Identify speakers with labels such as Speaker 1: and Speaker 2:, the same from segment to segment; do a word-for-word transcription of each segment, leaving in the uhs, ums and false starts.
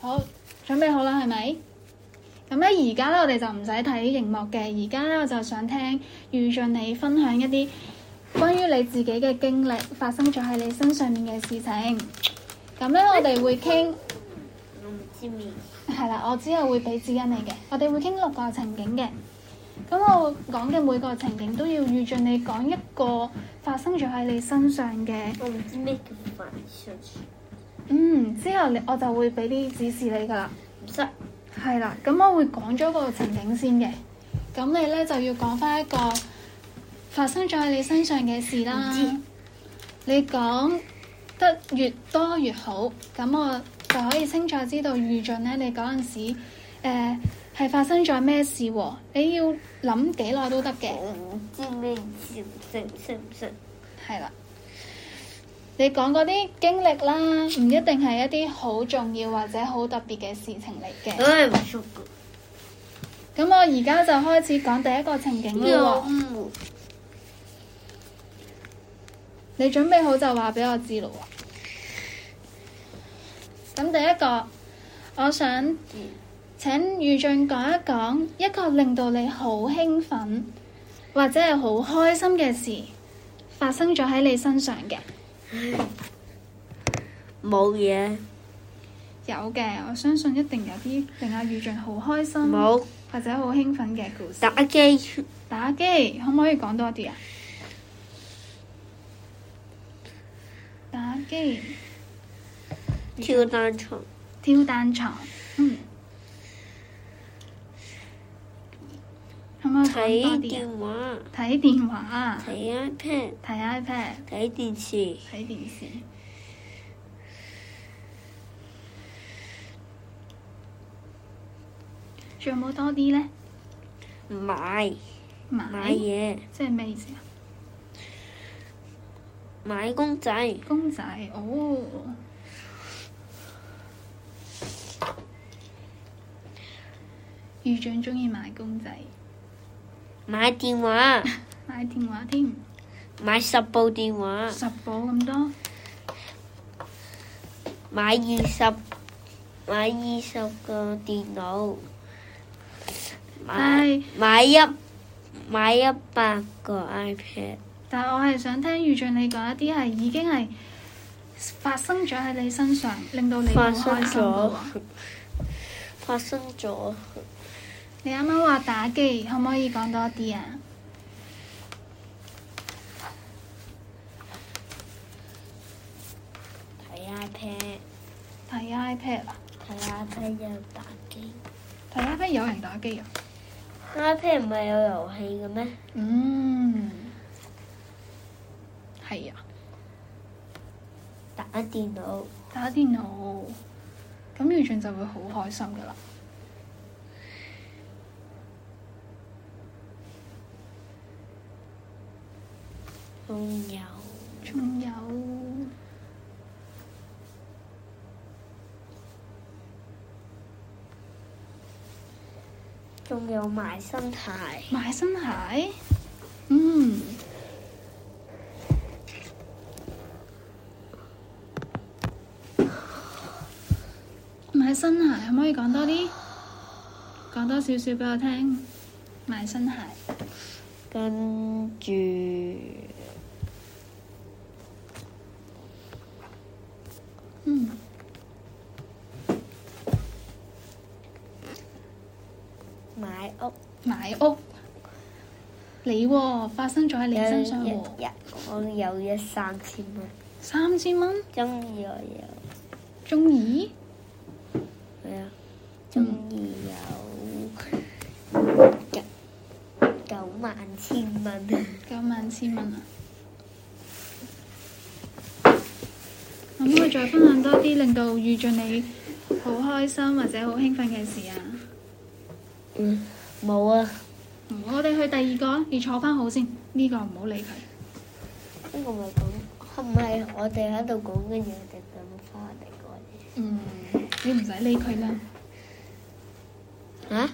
Speaker 1: 好，準備好啦，係咪？咁咧，而家咧我哋就唔使睇熒幕嘅。而家咧，我就想聽預進你分享一啲關於你自己嘅經歷，發生咗喺你身上面嘅事情。咁咧，我哋會傾。
Speaker 2: 我唔知咩。
Speaker 1: 係啦，我之後會俾指引你嘅。我哋會傾六個情景嘅。咁我講嘅每個情景都要預進你講一個發生咗喺你身上嘅。
Speaker 2: 我唔知咩叫發生。
Speaker 1: 嗯，之後你我就會俾啲指示你噶啦。
Speaker 2: 唔識。
Speaker 1: 係啦，咁我會講咗個情景先嘅。咁你咧就要講翻一個發生咗喺你身上嘅事啦。你講得越多越好，咁我就可以清楚知道預進咧你嗰陣時誒係、呃、發生咗咩事喎。你要諗幾耐都得嘅。
Speaker 2: 我唔知咩知唔識識唔識。係啦。
Speaker 1: 你講嗰啲經歷啦，唔一定係一啲好重要或者好特別嘅事情嚟嘅。
Speaker 2: 唉，唔熟㗎。
Speaker 1: 咁我而家就開始講第一個情景啦喎。
Speaker 2: 嗯。
Speaker 1: 你準備好就話俾我知咯喎。咁第一個，我想請預進講一講一個令到你好興奮或者係好開心嘅事發生咗喺你身上嘅。
Speaker 2: 冇嘢。
Speaker 1: 有嘅，我相信一定有啲令阿預進好開心
Speaker 2: 冇
Speaker 1: 或者好興奮嘅故事。
Speaker 2: 打機。
Speaker 1: 打機可唔可以講多啲啊？打機。
Speaker 2: 跳單床。
Speaker 1: 跳單床。嗯。可唔可以講多啲啊？
Speaker 2: 睇電話。
Speaker 1: 睇電話。
Speaker 2: 睇 iPad。
Speaker 1: 睇 iPad。
Speaker 2: 睇電視。
Speaker 1: 睇電視。仲有冇多啲呢？
Speaker 2: 買。
Speaker 1: 買。
Speaker 2: 買嘢。
Speaker 1: 即係咩意思啊？
Speaker 2: 買公仔。
Speaker 1: 公仔，哦。預進鍾意買公仔。
Speaker 2: 買電話。
Speaker 1: 買電話添。
Speaker 2: 買十部電話。
Speaker 1: 十部咁多。
Speaker 2: 買二十，買二十個電腦。買買一買一百個 iPad。
Speaker 1: 但係我係想聽預進你講一啲係已經係發生咗喺你身上，令到你好開心嘅喎。
Speaker 2: 發生咗。
Speaker 1: 你啱啱話打機，可唔可以講多啲啊？
Speaker 2: 睇 iPad。
Speaker 1: 睇 iPad 啊？
Speaker 2: 睇 iPad 有打機。
Speaker 1: 睇 iPad 有人打機啊
Speaker 2: ？iPad 唔係有遊戲嘅咩？
Speaker 1: 嗯，係啊。
Speaker 2: 打電腦。
Speaker 1: 打電腦，咁預進就會好開心噶啦。
Speaker 2: 仲有。
Speaker 1: 仲有。
Speaker 2: 仲有買新鞋。
Speaker 1: 買新鞋？嗯。買新鞋可唔可以講多啲？講多少少俾我聽。買新鞋。
Speaker 2: 跟住
Speaker 1: 嗯。
Speaker 2: 買屋。
Speaker 1: 買屋。你喎、哦，發生咗喺你身上喎。
Speaker 2: 有一日我有咗三千蚊。
Speaker 1: 三千蚊？
Speaker 2: 中意我有。
Speaker 1: 中意？
Speaker 2: 係啊，中意有九九萬千蚊。
Speaker 1: 九萬千蚊啊！可唔可以再分享多啲令到預進你好開心或者好興奮嘅事啊？
Speaker 2: 嗯，冇啊。
Speaker 1: 我哋去第二個，你坐翻好先。呢、這個唔好理佢。
Speaker 2: 呢個咪講，係咪我哋喺度講嘅嘢，我哋等翻嚟講嘢？
Speaker 1: 嗯，你唔使理佢啦。
Speaker 2: 嚇？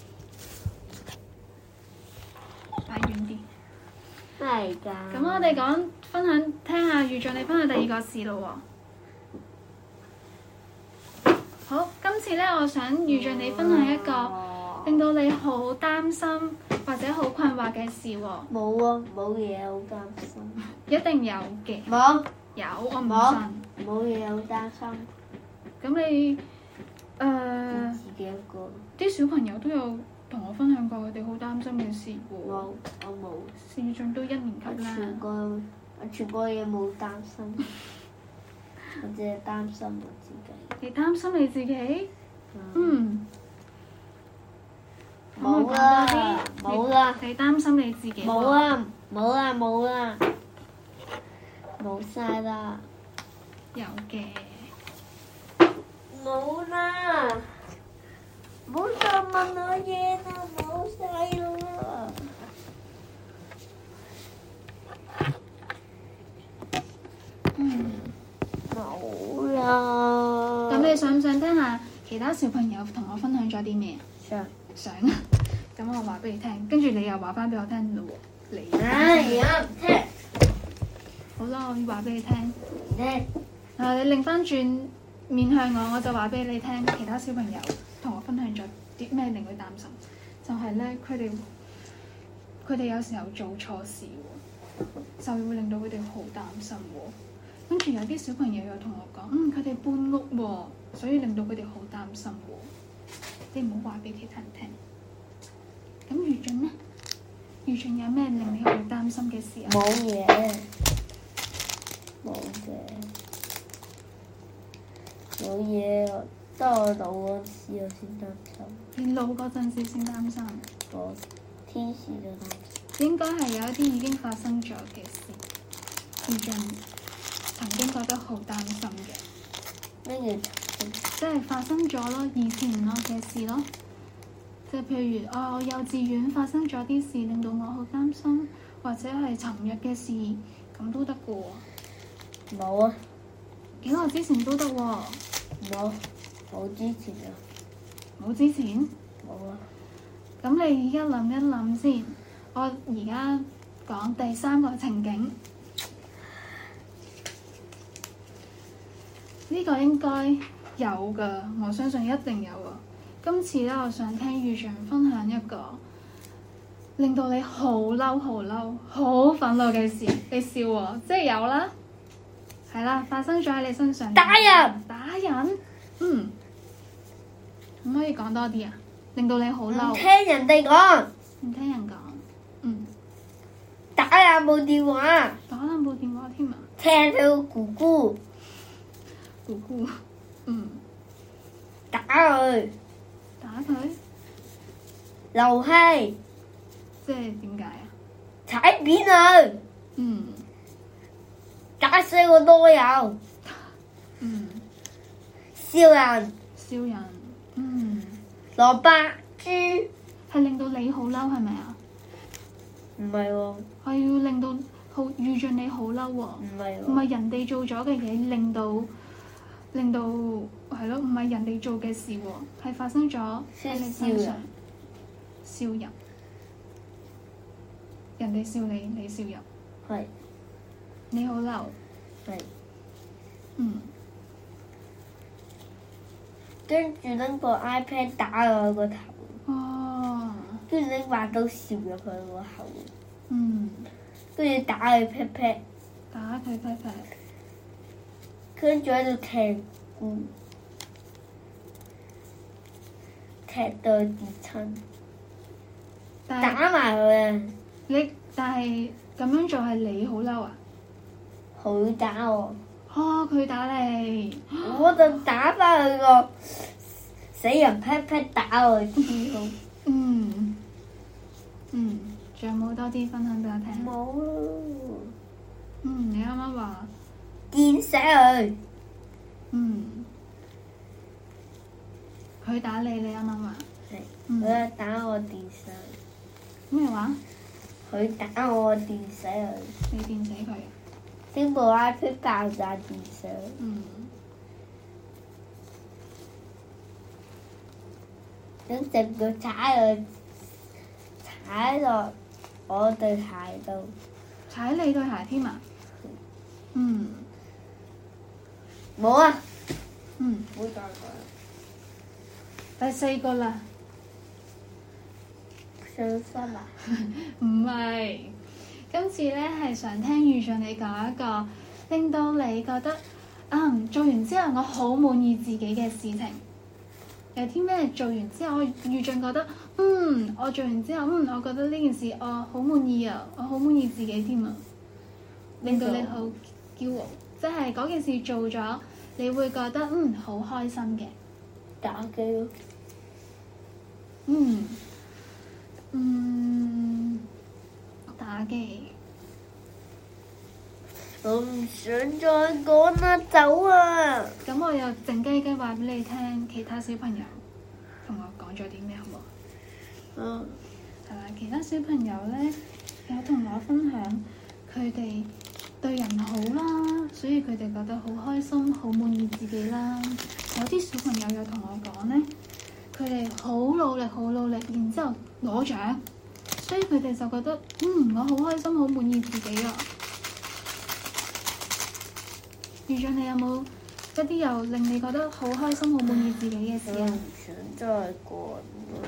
Speaker 1: 擺遠啲。
Speaker 2: 係㗎。
Speaker 1: 咁我哋講分享，聽下預進你分享第二個事咯喎。好，今今次咧，我想預象你分享一個令到你好擔心或者好困惑嘅事喎。
Speaker 2: 冇啊，冇嘢好擔心。
Speaker 1: 一定有嘅。
Speaker 2: 冇。
Speaker 1: 有，我唔
Speaker 2: 冇
Speaker 1: 信。
Speaker 2: 冇嘢好擔心。
Speaker 1: 咁你誒？呃
Speaker 2: 自己一個。
Speaker 1: 啲小朋友都有同我分享過佢哋好擔心嘅事喎。
Speaker 2: 冇，我冇。
Speaker 1: 視像都一年級啦。
Speaker 2: 全個我全個嘢冇擔心，我只係擔心我自己。
Speaker 1: 你擔心你自己？嗯。
Speaker 2: 冇啦，冇啦。
Speaker 1: 你擔心你自己？
Speaker 2: 冇啊，冇啦，冇啦，冇晒啦。
Speaker 1: 有嘅。
Speaker 2: 冇啦，冇再問我嘢啦，冇晒啦。
Speaker 1: 嗯。
Speaker 2: 冇啦。
Speaker 1: 咁你想唔想聽下其他小朋友同我分享咗啲咩？
Speaker 2: 想。
Speaker 1: 想啊！咁我話俾你聽，跟住你又話翻俾我聽咯喎。你。
Speaker 2: 唉，而家唔聽。
Speaker 1: 好啦，我要話俾你聽。
Speaker 2: 唔聽。
Speaker 1: 啊！你擰翻轉面向我，我就話俾你聽，其他小朋友同我分享咗啲咩令佢擔心，就係咧佢哋佢哋有時候做錯事喎，就會令到佢哋好擔心喎。跟住有啲小朋友又同我講，嗯，佢哋搬屋喎，所以令到佢哋好擔心喎。你唔好話俾其他人聽。咁余俊呢？余俊有咩令你好擔心嘅事啊？
Speaker 2: 冇嘢，冇嘅。冇嘢，得我老嗰時我先擔心。
Speaker 1: 你老嗰陣時先擔心。
Speaker 2: 我天時就擔心。
Speaker 1: 應該係有一啲已經發生咗嘅事，余俊曾經覺得好擔心嘅。
Speaker 2: 咩叫？
Speaker 1: 即係發生咗咯，以前咯嘅事咯。即係譬如哦，幼稚園發生咗啲事，令到我好擔心，或者係尋日嘅事，咁都得嘅喎。
Speaker 2: 冇啊。
Speaker 1: 幾耐之前都得喎。
Speaker 2: 冇，冇之前啊。
Speaker 1: 冇之前？
Speaker 2: 冇啊。
Speaker 1: 咁你而家諗一諗先，我而家講第三個情景。呢個應該有㗎，我相信一定有啊。今次咧，我想聽余俊分享一個令到你好嬲、好嬲、好憤怒嘅事。你笑喎，即係有啦。係啦，發生咗喺你身上。
Speaker 2: 打人！
Speaker 1: 打人？嗯。可唔可以講多啲啊？令到你好嬲。
Speaker 2: 唔聽人哋講。
Speaker 1: 唔聽人講。嗯。
Speaker 2: 打人冇電話。
Speaker 1: 打人冇電話添啊！
Speaker 2: 聽到姑姑。
Speaker 1: 姑姑。嗯。
Speaker 2: 打佢。
Speaker 1: 打佢？
Speaker 2: 流氣。
Speaker 1: 即係點解啊？
Speaker 2: 踩扁佢。
Speaker 1: 嗯。
Speaker 2: 打死我都有。
Speaker 1: 嗯。
Speaker 2: 笑人。
Speaker 1: 笑人。嗯。
Speaker 2: 蘿蔔豬。
Speaker 1: 係令到你好嬲係咪啊？
Speaker 2: 唔係喎。
Speaker 1: 係要令到好遇盡你好嬲喎。
Speaker 2: 唔係喎。
Speaker 1: 唔係人哋做咗嘅嘢令到令到係咯，唔係人哋做嘅事喎，係發生咗喺你身上。笑人。人哋笑你，你笑人。
Speaker 2: 係。
Speaker 1: 你好嬲。
Speaker 2: 係。
Speaker 1: 嗯。
Speaker 2: 跟住拎個 iPad 打我個頭。
Speaker 1: 哦。
Speaker 2: 跟住拎把刀攝入佢個口。
Speaker 1: 嗯。
Speaker 2: 跟住打佢 pat pat。
Speaker 1: 打佢 pat pat。
Speaker 2: 跟住喺度踢鼓，踢到佢跌親。打埋佢啊！
Speaker 1: 你但係咁樣做係你好嬲啊？
Speaker 2: 佢打我。
Speaker 1: 哦，佢打你。
Speaker 2: 我就打翻佢個死人 pat pat 打我知好。
Speaker 1: 嗯。嗯，仲有冇多啲分享俾我聽？
Speaker 2: 冇咯。
Speaker 1: 嗯，你啱啱話
Speaker 2: 電死佢。
Speaker 1: 嗯。佢打你，你啱啱話。
Speaker 2: 係。佢打我電死。
Speaker 1: 咩話？
Speaker 2: 佢打我電死佢。
Speaker 1: 你電死佢？
Speaker 2: 整部 iPad 爆炸電死佢。
Speaker 1: 嗯。
Speaker 2: 整隻腳踩佢，踩落我對鞋度。
Speaker 1: 踩你對鞋添啊？嗯。
Speaker 2: 冇啊。
Speaker 1: 嗯。
Speaker 2: 冇再講。
Speaker 1: 第四個啦。
Speaker 2: 想分啊？
Speaker 1: 唔係，今次咧係想聽遇俊你講一個令到你覺得嗯做完之後我好滿意自己嘅事情。有啲咩做完之後，我遇俊覺得嗯我做完之後嗯我覺得呢件事我好滿意啊，我好滿意自己添啊，令到你好驕傲，即係嗰件事做咗，你會覺得嗯好開心嘅。
Speaker 2: 打機咯。
Speaker 1: 嗯。嗯，打機。
Speaker 2: 我唔想再講啦，走啊！
Speaker 1: 咁我又靜雞雞話俾你聽，其他小朋友同我講咗啲咩好冇？
Speaker 2: 嗯。
Speaker 1: 係啦，其他小朋友咧有同我分享佢哋對人好啦，所以佢哋覺得好開心、好滿意自己啦。有啲小朋友又同我講咧，佢哋好努力、好努力，然之後攞獎，所以佢哋就覺得嗯，我好開心、好滿意自己啊！遇俊，你有冇一啲又令你覺得好開心、好滿意自己嘅事啊？
Speaker 2: 我唔想再講啦，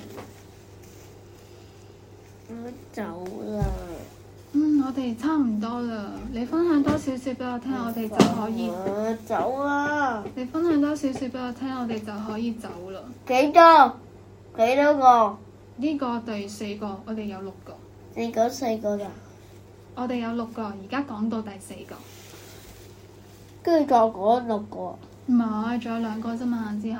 Speaker 2: 我走啦。
Speaker 1: 嗯，我哋差唔多啦。你分享多少少俾我聽，我哋就可以。
Speaker 2: 我走啦。
Speaker 1: 你分享多少少俾我聽，我哋就可以走啦。
Speaker 2: 幾多？幾多個？
Speaker 1: 呢個第四個，我哋有六個。
Speaker 2: 你講四個咋？
Speaker 1: 我哋有六個，而家講到第四個。
Speaker 2: 跟住再講六個。
Speaker 1: 唔係，仲有兩個啫嘛。之後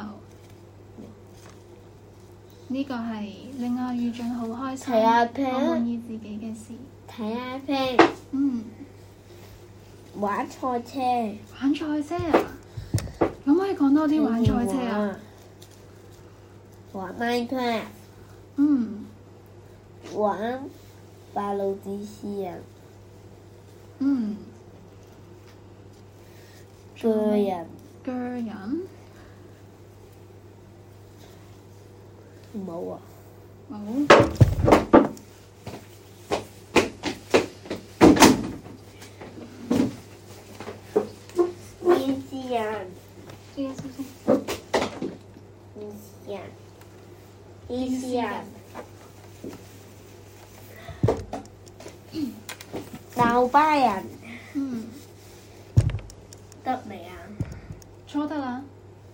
Speaker 1: 呢個係令阿遇俊好開心、
Speaker 2: 睇下片
Speaker 1: 好滿意自己嘅事。
Speaker 2: 睇下片。
Speaker 1: 嗯。
Speaker 2: 玩賽車。
Speaker 1: 玩賽車啊！可唔可以講多啲玩賽車啊？
Speaker 2: 玩 Minecraft。
Speaker 1: 嗯。
Speaker 2: 玩八路機器人。
Speaker 1: 嗯。
Speaker 2: 鋸人。
Speaker 1: 鋸人？
Speaker 2: 冇啊。
Speaker 1: 冇。
Speaker 2: 機器人。
Speaker 1: 機器人。
Speaker 2: 機器人。鬧巴人。
Speaker 1: 嗯。
Speaker 2: 得未啊？
Speaker 1: 初得啦。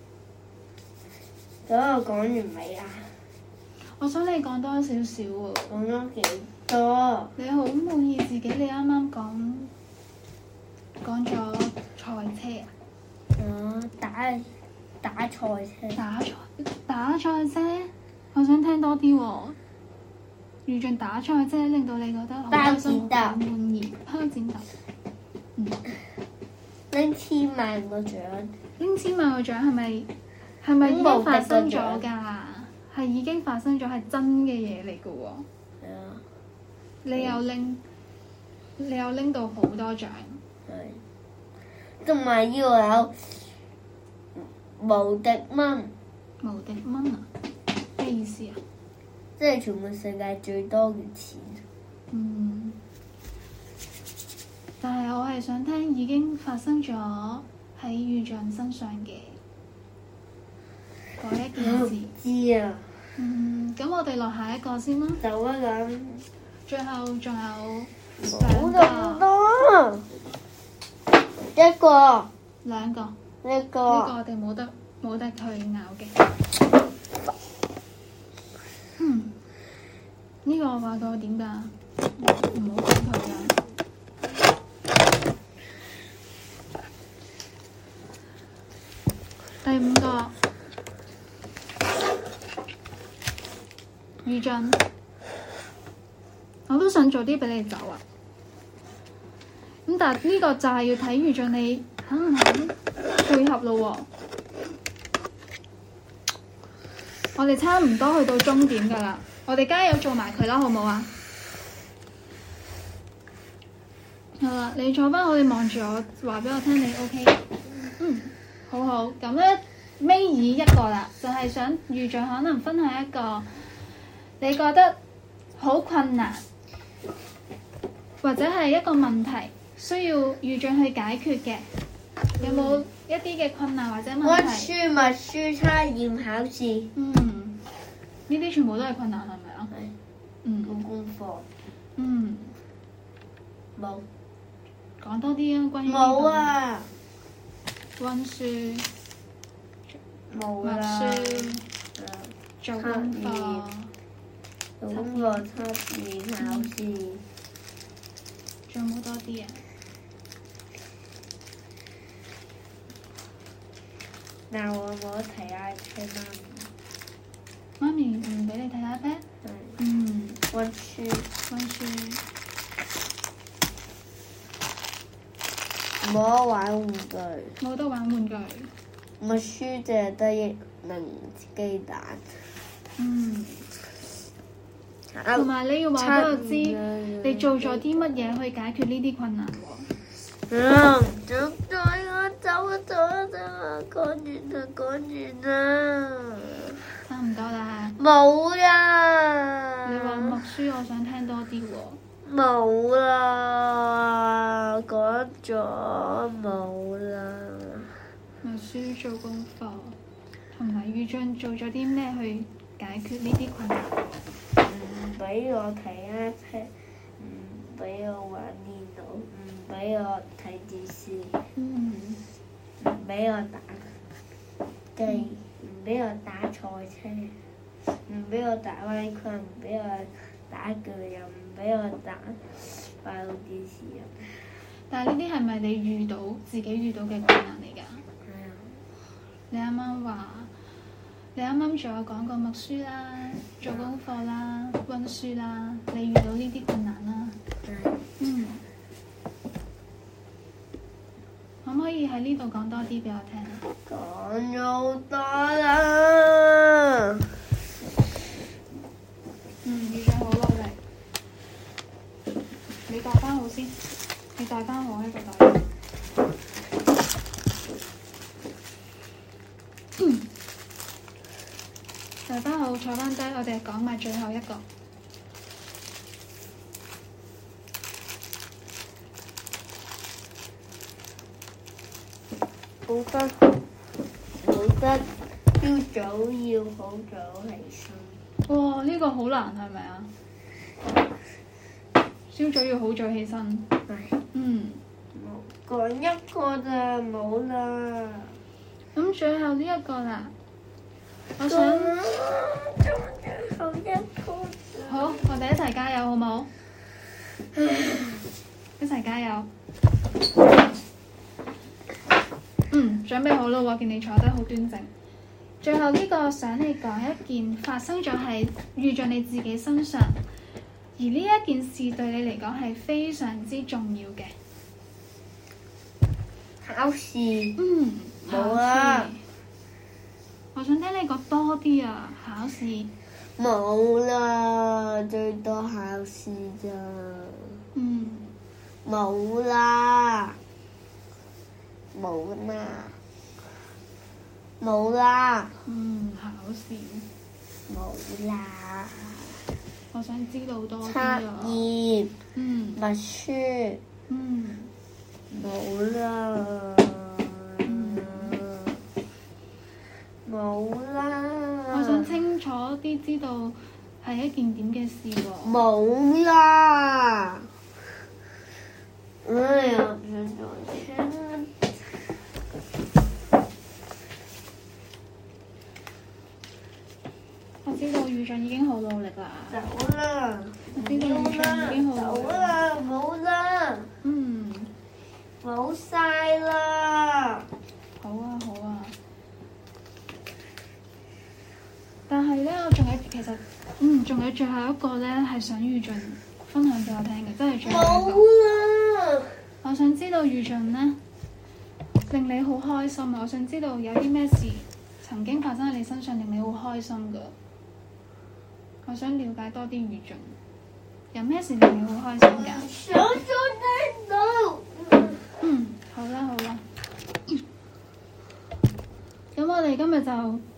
Speaker 2: 咁我講完未啊？
Speaker 1: 我想你講多少少喎。
Speaker 2: 講咗幾多？
Speaker 1: 你好滿意自己？你啱啱講講咗賽車啊？
Speaker 2: 嗯，打打賽車。
Speaker 1: 打賽打賽車，我想聽多啲喎。遇俊打賽車令到你覺得好開心、好滿意。拋剪揼。嗯。
Speaker 2: 拎千萬個獎。
Speaker 1: 拎千萬個獎係咪係咪已經發生咗㗎？係已經發生咗，係真嘅嘢嚟㗎喎。
Speaker 2: 係啊。
Speaker 1: 你又拎，你又拎到好多獎。
Speaker 2: 係。同埋要有無敵蚊。
Speaker 1: 無敵蚊啊？咩意思啊？
Speaker 2: 即係全部世界最多嘅錢。
Speaker 1: 嗯。但係我係想聽已經發生咗喺遇俊身上嘅嗰一件事。
Speaker 2: 知啊。
Speaker 1: 嗯，咁我哋落下一個先啦。
Speaker 2: 走啊咁。
Speaker 1: 最後仲有
Speaker 2: 冇
Speaker 1: 兩
Speaker 2: 咁多。一個。
Speaker 1: 兩個。
Speaker 2: 一個。
Speaker 1: 呢個我哋冇得冇得去拗嘅。嗯。呢個我話過點㗎？唔好講佢㗎。第五個，遇俊，我都想早啲俾你走啊！咁但係呢個就係要睇遇俊你肯唔肯配合咯喎。我哋差唔多去到終點㗎啦，我哋加油做埋佢啦，好唔好啊？好啦，你坐翻好，你望住我，話俾我聽你 OK。嗯。好好，咁咧尾二一個啦，就係、是、想遇俊可能分享一個你覺得好困難，或者係一個問題需要遇俊去解決嘅，有冇一啲嘅困難或者問
Speaker 2: 溫
Speaker 1: 題。
Speaker 2: 書、默書、測驗、考試。
Speaker 1: 嗯，呢啲全部都係困難係咪啊？
Speaker 2: 係。
Speaker 1: 嗯
Speaker 2: 做功課。
Speaker 1: 嗯，
Speaker 2: 冇。
Speaker 1: 講多啲啊，關於呢
Speaker 2: 冇啊！
Speaker 1: 個溫書、默
Speaker 2: 冇啦。
Speaker 1: 書、做功課、
Speaker 2: 做功課、測驗、考試。
Speaker 1: 仲有冇多啲啊？
Speaker 2: 嗱，我冇得睇 iPad 媽咪。
Speaker 1: 媽咪唔俾你睇 iPad？
Speaker 2: 係。
Speaker 1: 嗯，
Speaker 2: 溫書。
Speaker 1: 溫書。
Speaker 2: 冇得玩玩具。
Speaker 1: 冇得玩玩具。
Speaker 2: 默書淨係得一零雞蛋。
Speaker 1: 嗯。同埋你要話俾我知，你做咗啲乜嘢去解決呢啲困難喎？
Speaker 2: 嗯，總在我走啊走啊走啊，講完啦講完啦。
Speaker 1: 差唔多啦。
Speaker 2: 冇呀。
Speaker 1: 你話默書，我想聽多啲喎。
Speaker 2: 冇啦，講咗冇啦。
Speaker 1: 默書做功課，同埋宇俊做咗啲咩去解決呢啲困難？
Speaker 2: 唔俾我睇 iPad，唔俾我玩電腦，唔俾我睇電視，
Speaker 1: 嗯，
Speaker 2: 唔俾我打機，唔俾我打賽車，唔俾我打威坤，唔俾我打巨人，唔俾我打快樂電視人。
Speaker 1: 但係呢啲係咪你遇到自己遇到嘅困難嚟㗎？
Speaker 2: 係啊。
Speaker 1: 你啱啱話，你啱啱仲有講過默書啦、做功課啦、温書啦，你遇到呢啲困難啦。
Speaker 2: 係。
Speaker 1: 嗯。可唔可以喺呢度講多啲俾我聽啊？
Speaker 2: 講咗好多啦。
Speaker 1: 嗯，宇俊好努力。你戴翻好先，你戴翻好喺個袋。嗯。戴翻好，坐翻低，我哋講埋最後一個。
Speaker 2: 冇得，冇得，朝早要好早起身。
Speaker 1: 哇！呢個好難係咪啊？朝早要好早起身。
Speaker 2: 係。
Speaker 1: 嗯。
Speaker 2: 冇講一個咋，冇啦。
Speaker 1: 咁最後呢一個啦，我想
Speaker 2: 最後一個。
Speaker 1: 好，我哋一齊加油好冇？一齊加油。嗯，準備好啦喎！見你坐得好端正。最後呢個想你講一件發生咗喺遇在你自己身上，而呢一件事對你嚟講係非常之重要嘅。
Speaker 2: 考試。
Speaker 1: 嗯，
Speaker 2: 冇啊。
Speaker 1: 我想聽你講多啲啊！考試。
Speaker 2: 冇啦，最多考試咋。
Speaker 1: 嗯。
Speaker 2: 冇啦。冇啦，冇啦。
Speaker 1: 嗯，考試。
Speaker 2: 冇啦。
Speaker 1: 我想知道多啲
Speaker 2: 測
Speaker 1: 啊。
Speaker 2: 驗。
Speaker 1: 嗯。
Speaker 2: 默書。
Speaker 1: 嗯。
Speaker 2: 冇啦。冇啦。
Speaker 1: 我想清楚啲知道係一件點嘅事喎。
Speaker 2: 冇啦。哎呀，真係天！
Speaker 1: 我知道宇俊已經好努力啦。
Speaker 2: 走啦！
Speaker 1: 我知道宇俊已經好努力
Speaker 2: 走啦！冇啦！
Speaker 1: 嗯。
Speaker 2: 冇晒啦！
Speaker 1: 好啊，好啊。但係咧，我仲有其實，嗯，仲有最後一個咧，係想宇俊分享俾我聽嘅，真係最後一個。
Speaker 2: 冇啦！
Speaker 1: 我想知道宇俊咧，令你好開心啊！我想知道有啲咩事曾經發生喺你身上，令你好開心㗎。我想了解多啲宇俊，有咩事令你好開心㗎？
Speaker 2: 想咗聽到。
Speaker 1: 嗯，好啦好啦。咁我哋今日就